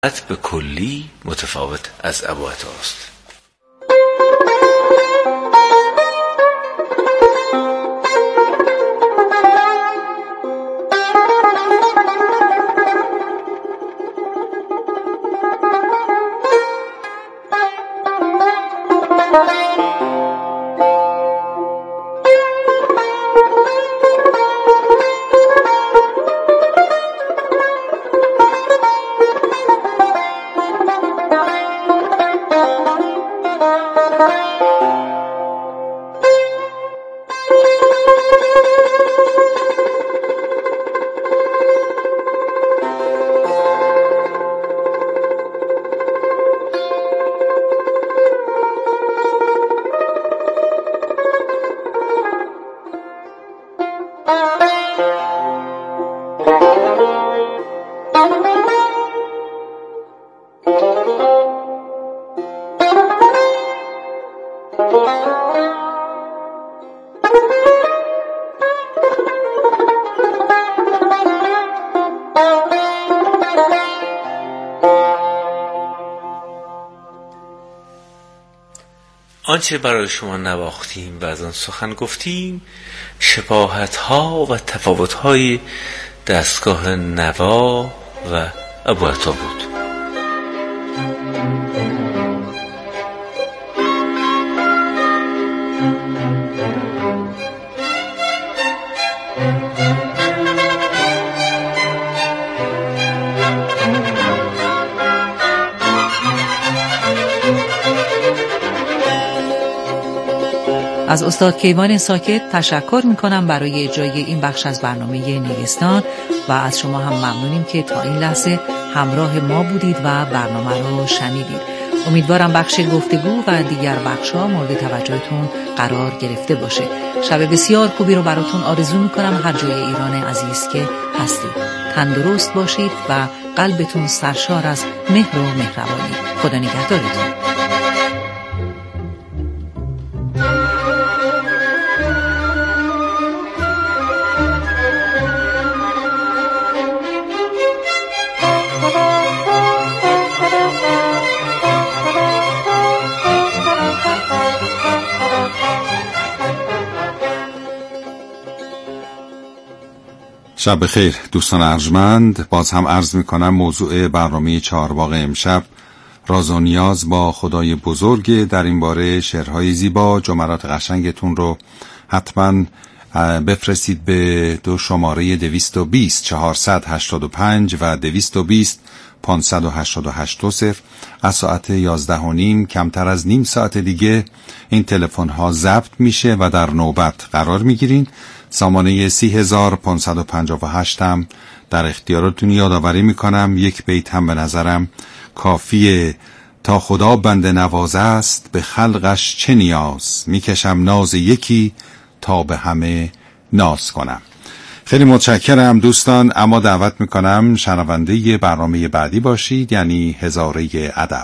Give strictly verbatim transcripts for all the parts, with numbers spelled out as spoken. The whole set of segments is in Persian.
به کلی متفاوت از ابوعطا است. آنچه برای شما نواختیم و از آن سخن گفتیم شباهت ها و تفاوت های دستگاه نوا و ابوعطا بود. از استاد کیوان ساکت تشکر میکنم برای اجرای این بخش از برنامه نیستان و از شما هم ممنونیم که تا این لحظه همراه ما بودید و برنامه رو شنیدید. امیدوارم بخش گفتگو و دیگر بخش‌ها مورد توجهتون قرار گرفته باشه. شب بسیار خوبی رو براتون آرزو میکنم هر جای ایران عزیز که هستید. تندرست باشید و قلبتون سرشار از مهر و مهربانی. خدا نگهدارتون. شب بخیر دوستان ارجمند. باز هم عرض می کنم موضوع برنامه چهارباغ امشب راز و نیاز با خدای بزرگ. در این باره شعرهای زیبا جملات قشنگتون رو حتما بفرستید به دو شماره دویست و بیست چهارصد و هشتاد و پنج و دویست و بیست پانصد و هشتاد و هشت صفر. از ساعت یازده و نیم کمتر از نیم ساعت دیگه این تلفن ها ضبط میشه و در نوبت قرار میگیرین. سامانه سی هزار پانصد و پنجاه و هشت هم در اختیاراتون یادآوری میکنم. یک بیت هم به نظرم کافیه. تا خدا بنده نواز است به خلقش چه نیاز، میکشم ناز یکی تا به همه ناز کنم. خیلی متشکرم دوستان، اما دعوت میکنم شنونده برنامه بعدی باشید، یعنی هزاره ادب.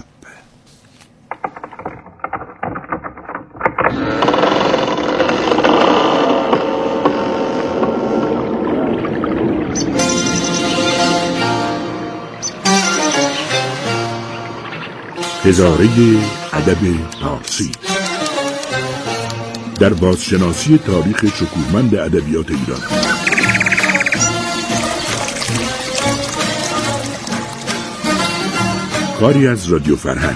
هزاره ادب پارسی در بازشناسی تاریخ شکوهمند ادبیات ایران. کاری از رادیو فرهنگ.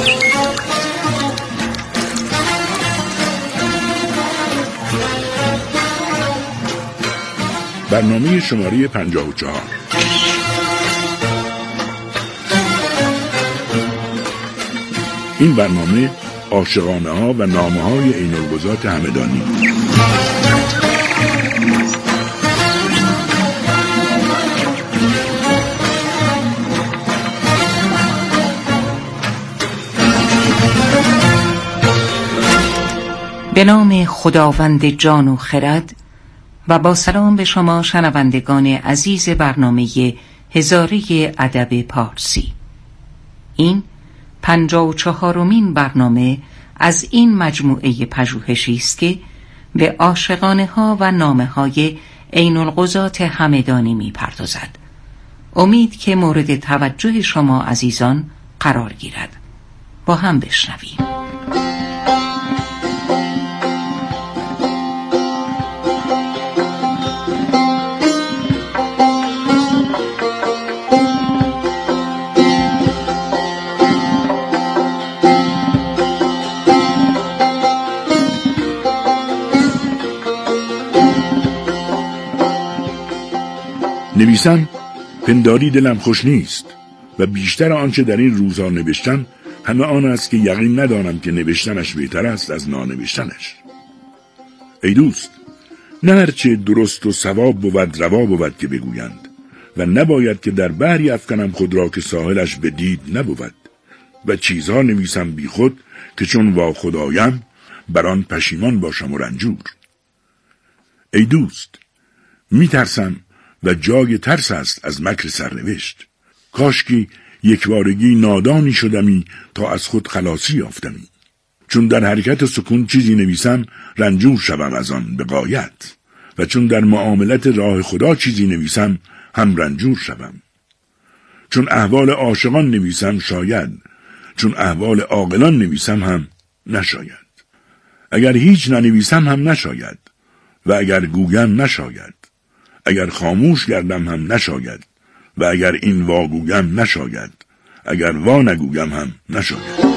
برنامه شماره پنجاه و چهار. این برنامه عاشقانه ها و نامه های عین القضات همدانی. به نام خداوند جان و خرد و با سلام به شما شنوندگان عزیز برنامه هزاره ادب پارسی. این پنجاه و چهارمین برنامه از این مجموعه پژوهشی است که به عاشقانه ها و نامه های عین القضات همدانی می پردازد. امید که مورد توجه شما عزیزان قرار گیرد. با هم بشنویم. نویسم پنداری دلم خوش نیست و بیشتر آنچه در این روزها نوشتم همه آن است که یقین ندانم که نوشتنش بهتر است از نانوشتنش. ای دوست، نه هرچه درست و صواب بود روا بود که بگویند و نباید که در بحری افکنم خود را که ساحلش به دید نبود و چیزها نویسم بی خود که چون وا خدایم بر آن پشیمان باشم و رنجور. ای دوست، می ترسم و جای ترس است از مکر سرنوشت. کاشکی یک بارگی نادانی شدمی تا از خود خلاصی یافتمی. چون در حرکت سکون چیزی نویسم رنجور شوم از آن به غایت و چون در معاملت راه خدا چیزی نویسم هم رنجور شوم. چون احوال عاشقان نویسم شاید، چون احوال عاقلان نویسم هم نشاید. اگر هیچ ننویسم هم نشاید و اگر گویم نشاید. اگر خاموش گردم هم نشاید و اگر این واگویم نشاید. اگر وا نگویم هم نشاید.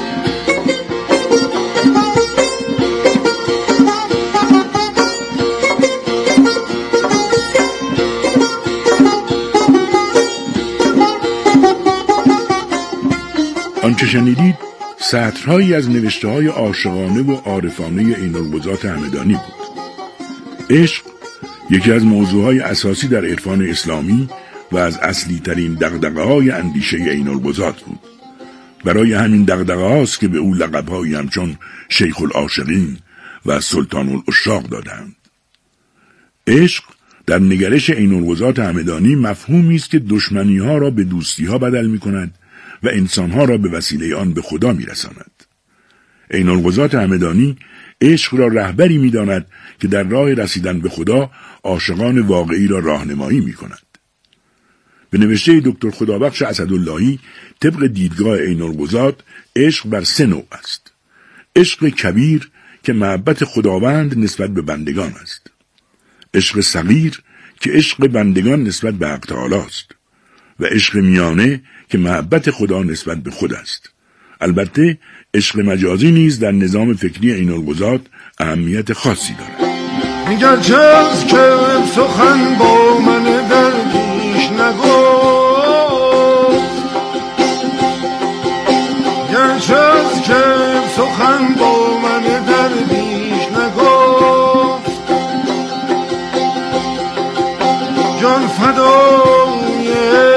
آنچه شنیدید سطرهایی از نوشته‌های عاشقانه و عارفانه عین‌القضات همدانی بود. عشق یکی از موضوعهای اساسی در عرفان اسلامی و از اصلی ترین دغدغه‌های اندیشه عین‌القضات بود. برای همین دغدغه هاست که به او لقب‌هایی همچون شیخ العاشقین و سلطان العشاق دادند. عشق در نگرش عین‌القضات همدانی مفهومی است که دشمنی‌ها را به دوستی‌ها بدل می‌کند و انسان‌ها را به وسیله آن به خدا می‌رساند. عین‌القضات همدانی عشق را رهبری می‌داند که در راه رسیدن به خدا عاشقان واقعی را راهنمایی می‌کند. به نوشته دکتر خدابخش اسداللهی طبق دیدگاه عین‌القضات عشق بر سه نوع است. عشق کبیر که محبت خداوند نسبت به بندگان است. عشق صغیر که عشق بندگان نسبت به حق تعالی است و عشق میانه که محبت خدا نسبت به خود است. البته عشق مجازی نیز در نظام فکری عین‌القضات اهمیت خاصی دارد. میگه چیز که سخن با من درویش نگفت، میگه چیز که سخن با من درویش نگفت، جان فدای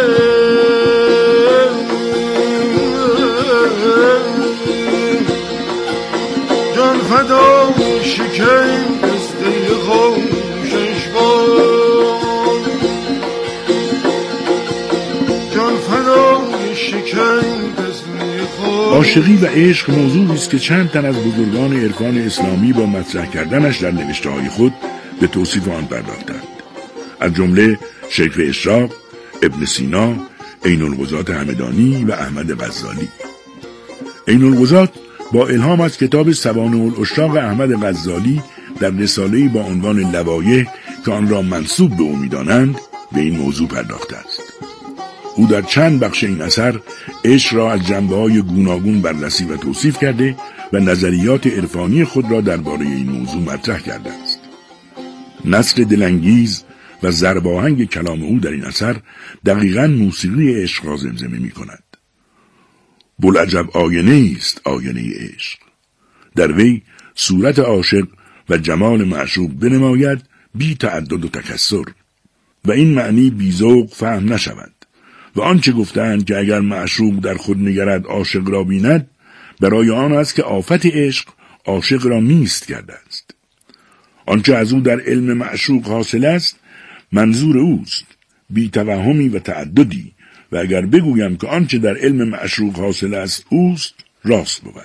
جان فدای شکن عاشقی و عشق موضوعی است که چند تن از بزرگان عرفان اسلامی با مطرح کردنش در نوشته‌های خود به توصیف آن پرداختند. از جمله شیخ اشراق، ابن سینا، عین‌القضات همدانی و احمد غزالی. عین‌القضات با الهام از کتاب سوانح العشاق احمد غزالی در رساله‌ای با عنوان لوایح که آن را منسوب به او می‌دانند به این موضوع پرداخته است. او در چند بخش این اثر عشق را از جنبه‌های گوناگون بررسی و توصیف کرده و نظریات عرفانی خود را درباره این موضوع مطرح کرده است. نثر دلانگیز و ضرباهنگ کلام او در این اثر دقیقاً موسیقی عشق را زمزمه می‌کند. بوالعجب آینه است آینه عشق. در وی صورت عاشق و جمال معشوق بنماید بی تعدد و تکسر و این معنی بی ذوق فهم نشود و آنچه گفتند که اگر معشوق در خود نگرد عاشق را بیند برای آن است که آفت عشق عاشق را میست کرده است. آنچه از او در علم معشوق حاصل است منظور اوست بی توهمی و تعددی و اگر بگویم که آنچه در علم معشوق حاصل است اوست راست بود.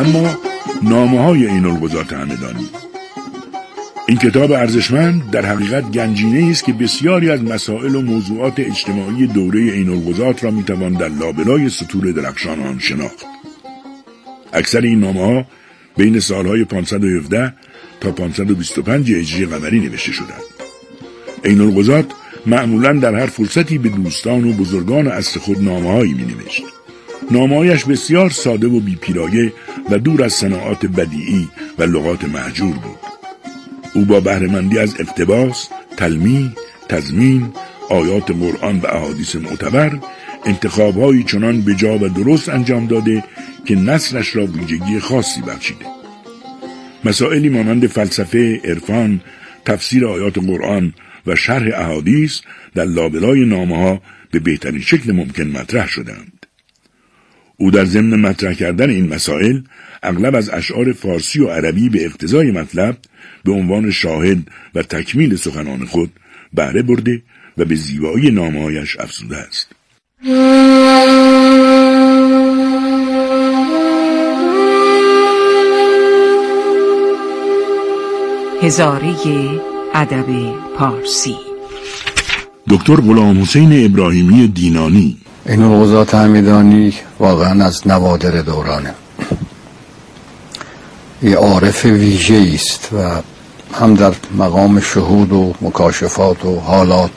اما نامه های عین القضات همدانی. این کتاب ارزشمند در حقیقت گنجینه‌ای است که بسیاری از مسائل و موضوعات اجتماعی دوره عین القضات را میتوان در لابلای سطور درخشان آن شناخت. اکثر این نامه‌ها بین سالهای پانصد و هفده تا پانصد و بیست و پنج هجری قمری نوشته شدند. عین القضات معمولاً در هر فرصتی به دوستان و بزرگان عصر خود نامه‌هایی می‌نوشت. نامه‌هایش بسیار ساده و بی‌پیرایه و دور از صناعات بدیعی و لغات مهجور بود. او با بهره‌مندی از اقتباس، تلمیح، تضمین، آیات قرآن و احادیث معتبر، انتخاب‌هایی چنان بجا و درست انجام داده که نثرش را ویژگی خاصی بخشیده. مسائلی مانند فلسفه، عرفان، تفسیر آیات قرآن و شرح احادیث در لابلای نامه‌ها به بهترین شکل ممکن مطرح شدند. او در ضمن مطرح کردن این مسائل اغلب از اشعار فارسی و عربی به اقتضای مطلب به عنوان شاهد و تکمیل سخنان خود بهره برده و به زیبایی نامه‌هایش افزوده است. هزاره ادب پارسی. دکتر غلام حسین ابراهیمی دینانی. عین القضات همدانی واقعا از نوادر دورانه، یه عارف ویژه‌ای است و هم در مقام شهود و مکاشفات و حالات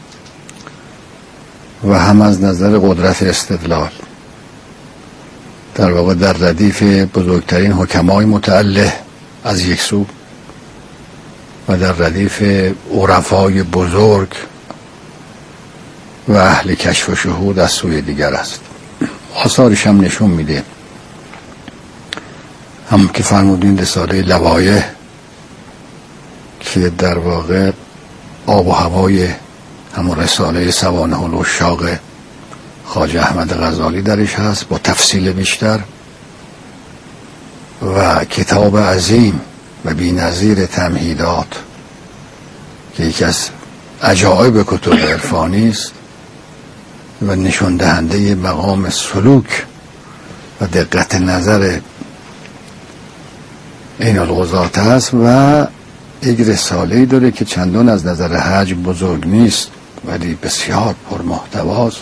و هم از نظر قدرت استدلال در واقع در ردیف بزرگترین حکمای متعله از یک سو و در ردیف عرفای بزرگ و اهل کشف و شهود از سوی دیگر است. آثارش هم نشون میده، هم که فرمودین رساله لوایح که در واقع آب و هوای همون رساله سوانح العشاق خواجه احمد غزالی درش هست با تفصیل بیشتر، و کتاب عظیم و بی‌نظیر تمهیدات که یکی از عجایب کتب عرفانی است و نشون دهنده مقام سلوک و دقت نظر عین القضات است. و یک رساله‌ای داره که چندان از نظر حجم بزرگ نیست ولی بسیار پرمحتواست،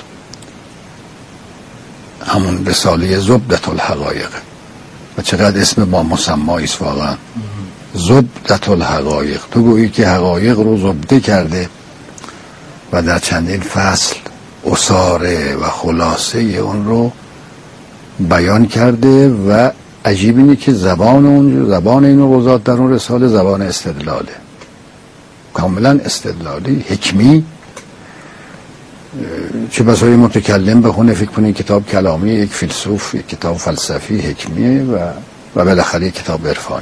همون رساله زبدة الحقایق. و چقدر اسم با مسمایی است واقعا، زبدة الحقایق. تو گویی که حقایق رو زبده کرده و در چندین فصل اصاره و خلاصه اون رو بیان کرده. و عجیب اینه که زبان اون زبان این القضات در اون رساله زبان استدلاله، کاملا استدلالی، حکمی. چه بسای متکلم بخونه فکر کنه کتاب کلامی یک فیلسوف، یک کتاب فلسفی حکمیه و و بالاخره کتاب عرفانی.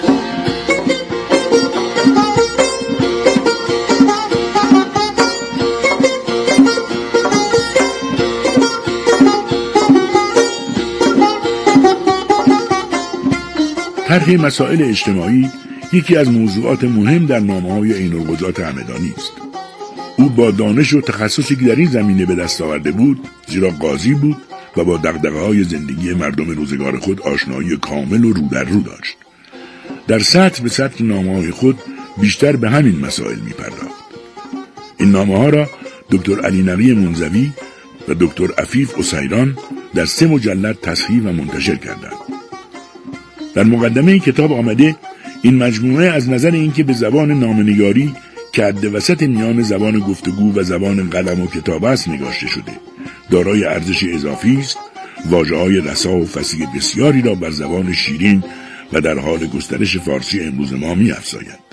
طرح مسائل اجتماعی یکی از موضوعات مهم در نامه‌های عین القضات همدانی است. او با دانش و تخصصی که در این زمینه به دست آورده بود، زیرا قاضی بود و با دغدغه‌های زندگی مردم روزگار خود آشنایی کامل و رو در رو داشت. در سطر به سطر نامه‌های خود بیشتر به همین مسائل می‌پرداخت. این نامه‌ها را دکتر علی نقی منزوی و دکتر عفیف اسیران در سه مجلد تصحیح و منتشر کردند. در مقدمه این کتاب آمده این مجموعه از نظر اینکه به زبان نامه‌نگاری که حد وسط میان زبان گفتگو و زبان قلم و کتاب است نگاشته شده، دارای ارزش اضافی است، واژه‌های رسا و فصیح بسیاری را بر زبان شیرین و در حال گسترش فارسی امروز ما می‌افزاید.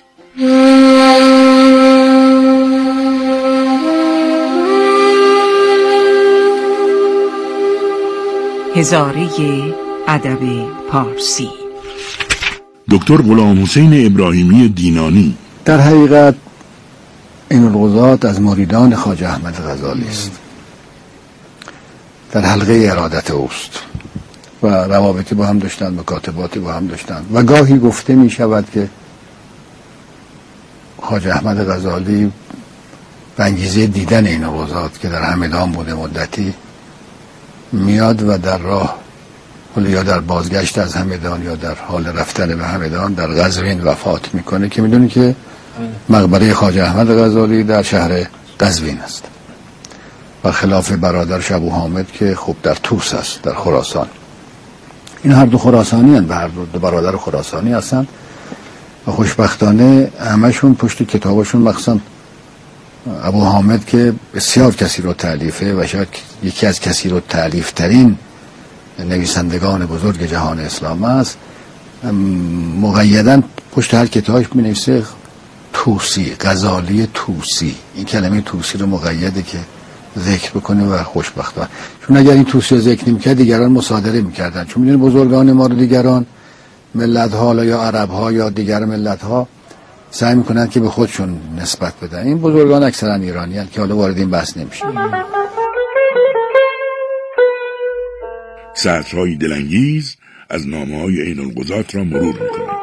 هزاره ادب پارسی. دکتر غلام حسین ابراهیمی دینانی. در حقیقت عین القضات از مریدان خواجه احمد غزالی است، در حلقه ارادت اوست و روابطی با هم داشتند، مکاتباتی با هم داشتند. و گاهی گفته می شود که خواجه احمد غزالی به انگیزه دیدن عین القضات که در همدان بوده مدتی میاد و در راه حالا یا در بازگشت از همدان یا در حال رفتن به همدان در قزوین وفات میکنه که میدونی که مقبره خواجه احمد غزالی در شهر قزوین است و خلاف برادرش ابو حامد که خب در طوس است در خراسان. این هر دو خراسانی هستند و هر دو برادر خراسانی هستند و خوشبختانه همشون پشت کتابشون مخصوصا ابو حامد که بسیار کسی رو تألیفه و شاید یکی از کسی رو تألیف ترین نویسندگان بزرگ جهان اسلام است، مقیداً پشت هر کتابش می نویسه طوسی، غزالی طوسی. این کلمه طوسی رو مقیده که ذکر بکنه و خوشبختانه، چون اگر این طوسی رو ذکر نمی‌کرد دیگران مصادره می‌کردن، چون می‌دونید بزرگان ما رو دیگران ملت‌ها یا عرب‌ها یا دیگر ملت‌ها سعی می‌کنن که به خودشون نسبت بدن. این بزرگان اکثرا ایرانیان که حالا وارد این بحث نمیشه. سطرهای دلانگیز از نامه‌های عین القضات را مرور می‌کنیم.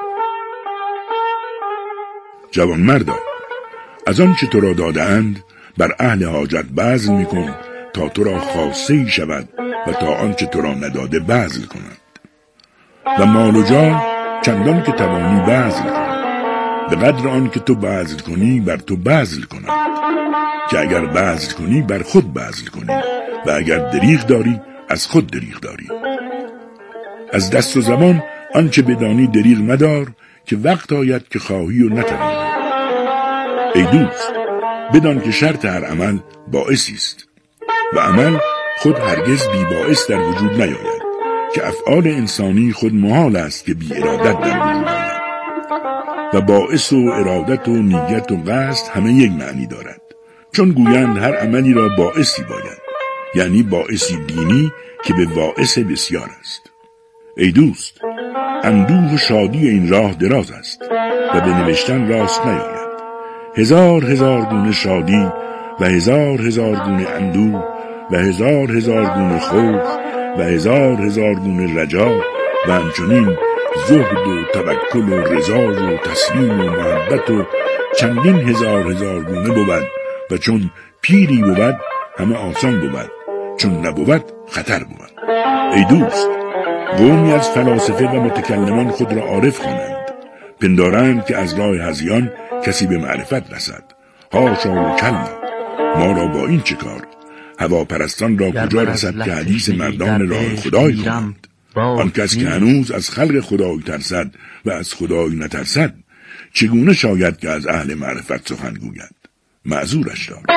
جوانمردا، از آنچه تو را داده‌اند بر اهل حاجت بذل میکن تا تو را خاصه‌ای شود و تا آنچه تو را نداده بذل کنند و مال و جان چندان که توانی بذل کنند، به قدر آن که تو بذل کنی بر تو بذل کنند، که اگر بذل کنی بر خود بذل کنی و اگر دریغ داری از خود دریغ داری. از دست و زمان آنچه بدانی دریغ مدار که وقت آید که خواهی و نتوانی. ای دوست، بدان که شرط هر عمل باعثی است و عمل خود هرگز بی باعث در وجود نیاید، که افعال انسانی خود محال است که بی ارادت در وجود آید و باعث و ارادت و نیت و قصد همه یک معنی دارد، چون گویند هر عملی را باعثی باید، یعنی باعثی دینی که به باعث بسیار است. ای دوست، اندوه و شادی این راه دراز است و به نوشتن راست نیاید. هزار هزار گونه شادی و هزار هزار گونه اندوه و هزار هزار گونه خوف و هزار هزار گونه رجا و همچنین زهد و توکل و رضا و تسلیم و محبت و چندین هزار هزار گونه بود و چون پیری بود همه آسان بود، چون نبود خطر بود. ای دوست، قومی از فلاسفه و متکلمان خود را عارف خوانند، پندارند که از راه هذیان کسی به معرفت رسد. هاشا و کلا، ما را با این چه کار؟ هواپرستان را کجا رسد که حدیث مردان راه خدای کنند؟ آن کس که هنوز از خلق خدای ترسد و از خدای نترسد، چگونه شاید که از اهل معرفت سخن گوید؟ معذورش دار.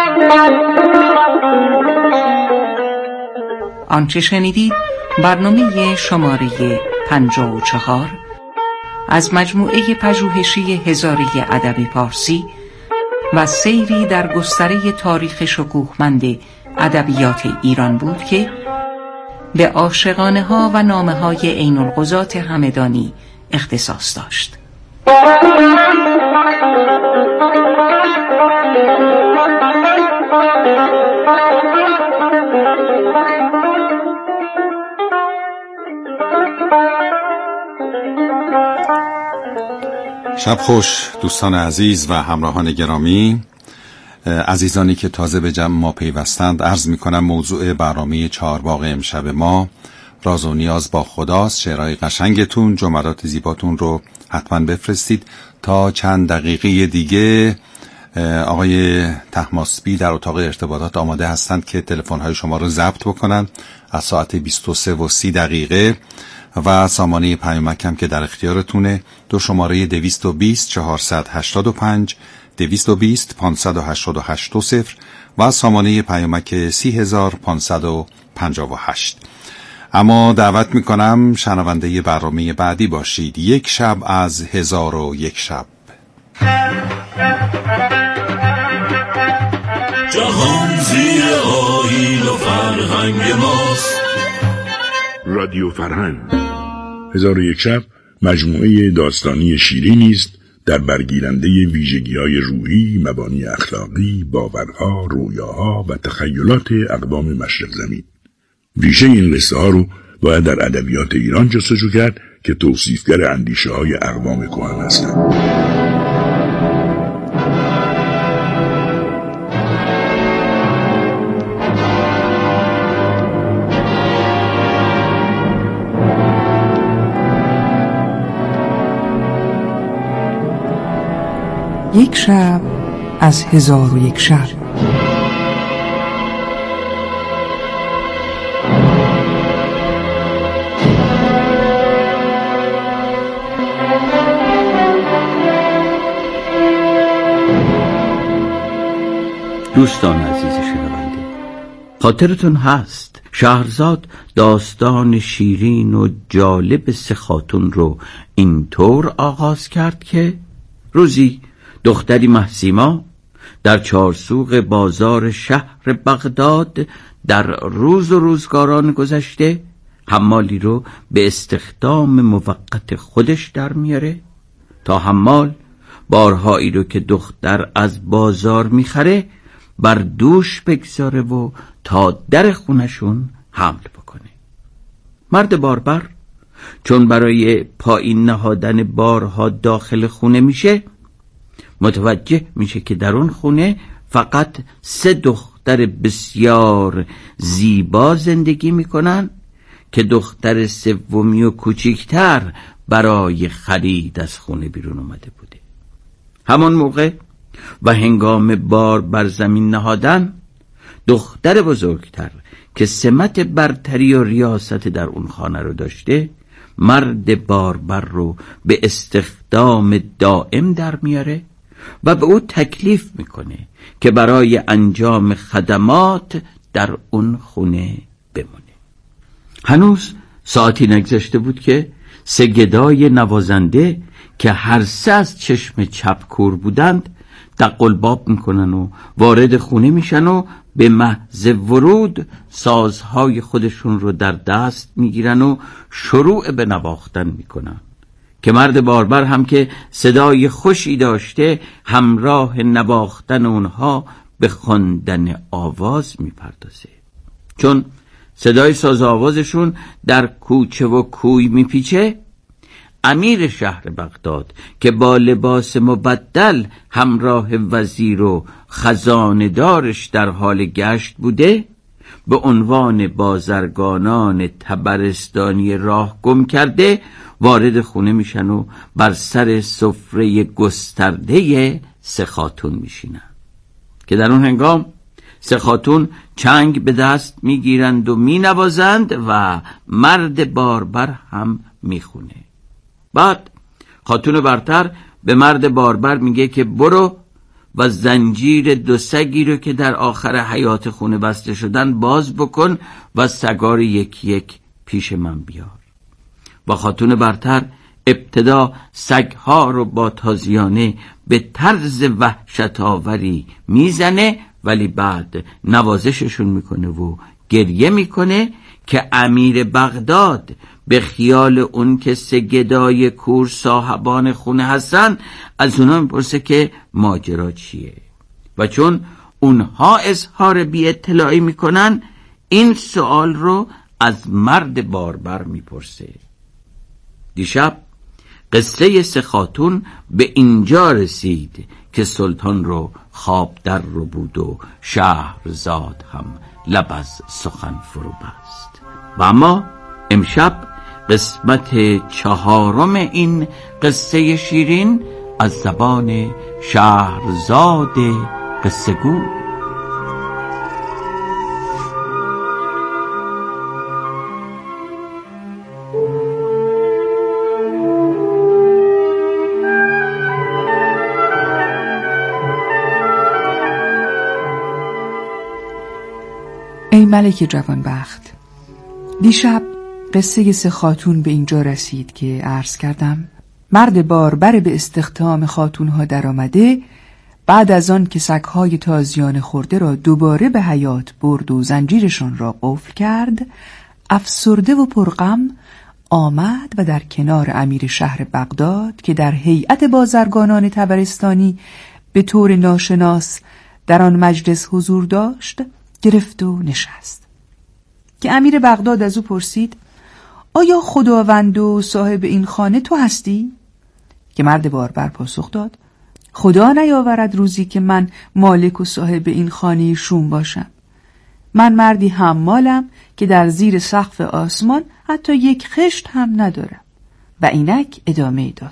آنچه شنیدید برنامه شماره پنجاه و چهار از مجموعه پژوهشی هزاره ادب پارسی و سیری در گستره تاریخ شکوهمند ادبیات ایران بود که به عاشقانه ها و نامه های عین القضات همدانی اختصاص داشت. شب خوش دوستان عزیز و همراهان گرامی. عزیزانی که تازه به جمع ما پیوستند، عرض می کنم موضوع برنامه چهارباغ امشب ما راز و نیاز با خداست. شعرهای قشنگتون، جملات زیباتون رو حتما بفرستید. تا چند دقیقه دیگه آقای طهماسبی در اتاق ارتباطات آماده هستند که تلفن‌های شما رو ضبط بکنن از ساعت بیست و سه و سی دقیقه و سامانه پیامک هم که در اختیارتونه، دو شماره دویست و بیست چهارصد و هشتاد و پنج دویست و بیست پانصد و هشتاد و هشت دو صفر و سامانه پیامک سی هزار پانصد و پنجاه و هشت. اما دعوت میکنم شنونده برنامه بعدی باشید. یک شب از هزار و یک شب. جهان زیر آیین و فرهنگ ماست. رادیو فرهنگ هزار و یک شب مجموعه داستانی شیرینی است در برگیرنده ویژگی‌های روحی، مبانی اخلاقی، باورها، رویاها و تخیلات اقوام مشرق زمین. ریشه این قصه ها رو باید در ادبیات ایران جستجو کرد که توصیفگر اندیشه های اقوام کهن هستند. یک شب از هزار و یک شب. دوستان عزیز شنونده، خاطرتون هست شهرزاد داستان شیرین و جالب سه خاتون رو اینطور آغاز کرد که روزی دختری محسیما در چارسوق بازار شهر بغداد در روز و روزگاران گذشته حمالی رو به استخدام موقت خودش در میاره تا حمال بارهایی رو که دختر از بازار میخره بر دوش بگذاره و تا در خونشون حمل بکنه. مرد باربر چون برای پایین نهادن بارها داخل خونه میشه، متوجه میشه که در اون خونه فقط سه دختر بسیار زیبا زندگی میکنن که دختر سومی و کوچکتر برای خرید از خونه بیرون اومده بوده. همان موقع و هنگام بار بر زمین نهادن، دختر بزرگتر که سمت برتری و ریاست در اون خانه رو داشته، مرد باربر رو به استخدام دائم در میاره و به او تکلیف میکنه که برای انجام خدمات در اون خونه بمونه. هنوز ساعتی نگذشته بود که سه گدای نوازنده که هر سه از چشم چپ کور بودند دقلباب میکنن و وارد خونه میشن و به محض ورود سازهای خودشون رو در دست میگیرن و شروع به نواختن میکنن که مرد باربر هم که صدای خوشی داشته همراه نواختن اونها به خواندن آواز میپردازه. چون صدای ساز آوازشون در کوچه و کوی میپیچه، امیر شهر بغداد که با لباس مبدل همراه وزیر و خزانه‌دارش در حال گشت بوده، به عنوان بازرگانان تبرستانی راه گم کرده وارد خونه میشن و بر سر سفره گسترده سه خاتون میشینن که در اون هنگام سه خاتون چنگ به دست میگیرند و مینوازند و مرد باربر هم میخونه. بعد خاتون برتر به مرد باربر میگه که برو و زنجیر دو سگی رو که در آخر حیاط خونه بسته شدن باز بکن و سگا رو یک یک پیش من بیار. و خاتون برتر ابتدا سگها رو با تازیانه به طرز وحشت‌آوری میزنه، ولی بعد نوازششون میکنه و گریه میکنه که امیر بغداد به خیال اون که سه گدای کور صاحبان خونه هستن از اونا میپرسه که ماجرا چیه و چون اونها اظهار بی اطلاعی میکنن این سوال رو از مرد باربر میپرسه. دیشب قصه سه خاتون به اینجا رسید که سلطان رو خواب در رو بود و شهرزاد هم لب از سخن فرو بست. و اما امشب قسمت چهارم این قصه شیرین از زبان شهرزاد قصه گو. ای ملک جوانبخت، دیشب قصه سه خاتون به اینجا رسید که عرض کردم مرد باربر به استخدام خاتونها در آمده بعد از آن که سگهای تازیان خورده را دوباره به حیات برد و زنجیرشان را قفل کرد، افسرده و پرغم آمد و در کنار امیر شهر بغداد که در هیئت بازرگانان تبرستانی به طور ناشناس در آن مجلس حضور داشت گرفت و نشست که امیر بغداد از او پرسید آیا خداوند و صاحب این خانه تو هستی؟ که مرد باربر پاسخ داد خدا نیاورد روزی که من مالک و صاحب این خانه شوم باشم. من مردی حمالم که در زیر سقف آسمان حتی یک خشت هم ندارم. و اینک ادامه داستان.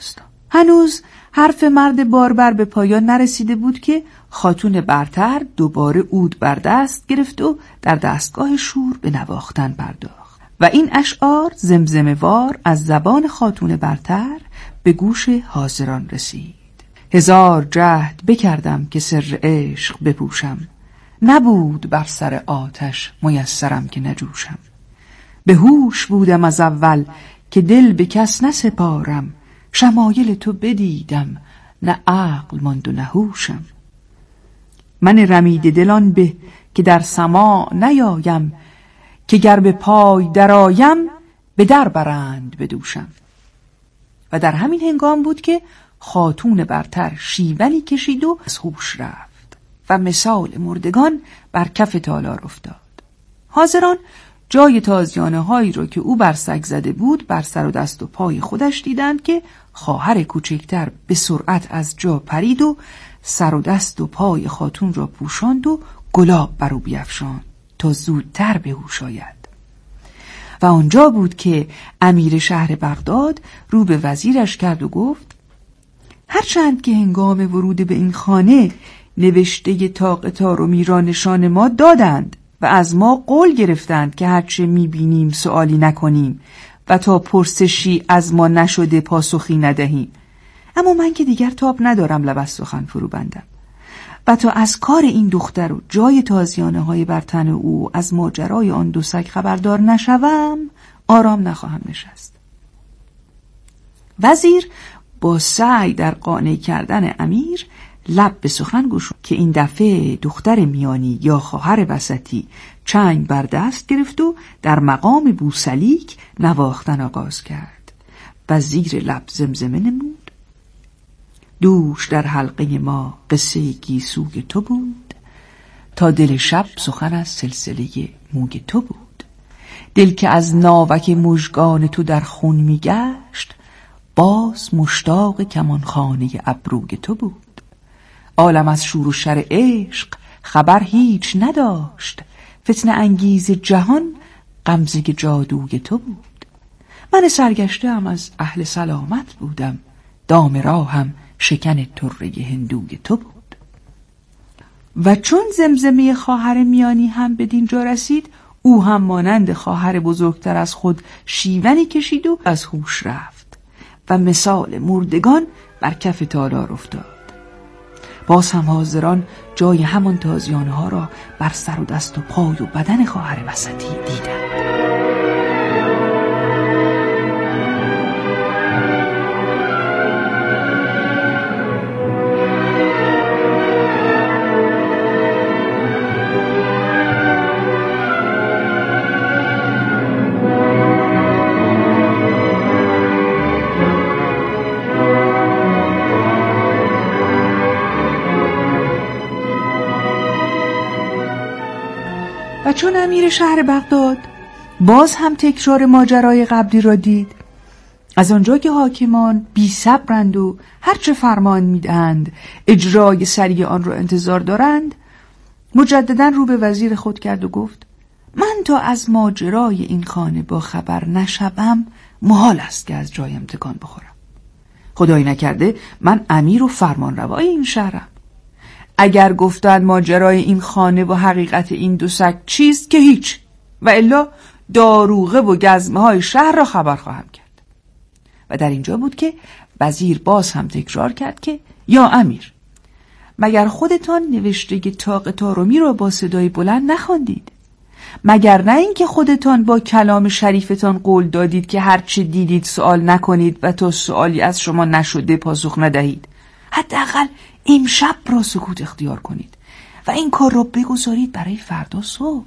هنوز حرف مرد باربر به پایان نرسیده بود که خاتون برتر دوباره عود بر دست گرفت و در دستگاه شور به نواختن پرداخت و این اشعار زمزمه وار از زبان خاتون برتر به گوش حاضران رسید. هزار جهد بکردم که سر عشق بپوشم، نبود بر سر آتش میسرم که نجوشم. به هوش بودم از اول که دل به کس نسپارم، شمایل تو بدیدم نه عقل ماند و نه هوشم. من رمیده دلان به که در سماع نیایم، که گر به پای درآیم به در برند بدوشم. و در همین هنگام بود که خاتون برتر شیونی کشید و از هوش رفت و مثال مردگان بر کف تالار افتاد. حاضران جای تازیانه هایی را که او بر سگ زده بود بر سر و دست و پای خودش دیدند که خواهر کوچکتر به سرعت از جا پرید و سر و دست و پای خاتون را پوشاند و گلاب بر او بیفشاند تا زودتر به هوش آید. و آنجا بود که امیر شهر بغداد رو به وزیرش کرد و گفت: هرچند که هنگام ورود به این خانه نوشته طاقتار و میرانشان ما دادند و از ما قول گرفتند که هرچه میبینیم سوالی نکنیم و تا پرسشی از ما نشده پاسخی ندهیم، اما من که دیگر تاب ندارم لب از سخن فرو بندم و تا از کار این دختر و جای تازیانه های بر تن او از ماجرای آن دو سگ خبردار نشوم آرام نخواهم نشست. وزیر با سعی در قانع کردن امیر لب به سخن گشود که این دفعه دختر میانی یا خواهر وسطی چنگ بر دست گرفت و در مقام بوسلیک نواختن آغاز کرد و زیر لب زمزمه نمود: دوش در حلقه ما قصه گیسوی تو بود، تا دل شب سخن از سلسله موی تو بود. دل که از ناوک مژگان تو در خون میگشت، باز مشتاق کمانخانه ابروی تو بود. عالم از شور و شر عشق خبر هیچ نداشت، فتنه انگیز جهان غمزه جادوی تو بود. من سرگشته هم از اهل سلامت بودم، دام راهم شکن طره هندوی تو بود. و چون زمزمه خواهر میانی هم به دینجا رسید، او هم مانند خواهر بزرگتر از خود شیونی کشید و از هوش رفت و مثال مردگان بر کف تالار افتاد. باز هم حاضران جای همان تازیانه ها را بر سر و دست و پای و بدن خواهر وسطی دیدند. و چون امیر شهر بغداد باز هم تکرار ماجرای قبلی را دید، از آنجا که حاکمان بی صبرند و هرچه فرمان میدهند اجرای سریع آن را انتظار دارند، مجددا رو به وزیر خود کرد و گفت: من تا از ماجرای این خانه با خبر نشوم محال است که از جایم تکان بخورم. خدایی نکرده من امیر و فرمان روای این شهرم. اگر گفتند ماجرای این خانه و حقیقت این دو سگ چیست که هیچ، و الا داروغه و گزمه های شهر را خبر خواهم کرد. و در اینجا بود که وزیر باز هم تکرار کرد که یا امیر، مگر خودتان نوشته طاق تارومی را با صدای بلند نخواندید؟ مگر نه این که خودتان با کلام شریفتان قول دادید که هرچه دیدید سوال نکنید و تا سوالی از شما نشده پاسخ ندهید؟ حداقل امشب را سکوت اختیار کنید و این کار را بگذارید برای فردا صبح.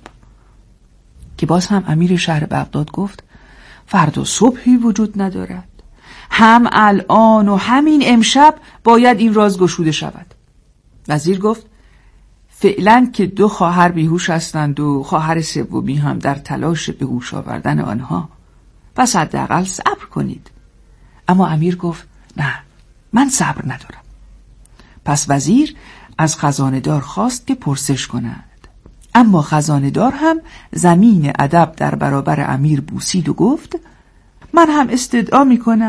که باز هم امیر شهر بغداد گفت: فردا صبحی وجود ندارد، هم الان و همین امشب باید این راز گشوده شود. وزیر گفت: فعلا که دو خواهر بیهوش هستند و خواهر سومی هم در تلاش به هوش آوردن آنها، پس حداقل صبر کنید. اما امیر گفت: نه، من صبر ندارم. پس وزیر از خزانه‌دار خواست که پرسش کند، اما خزانه‌دار هم زمین ادب در برابر امیر بوسید و گفت: من هم استدعا می‌کنم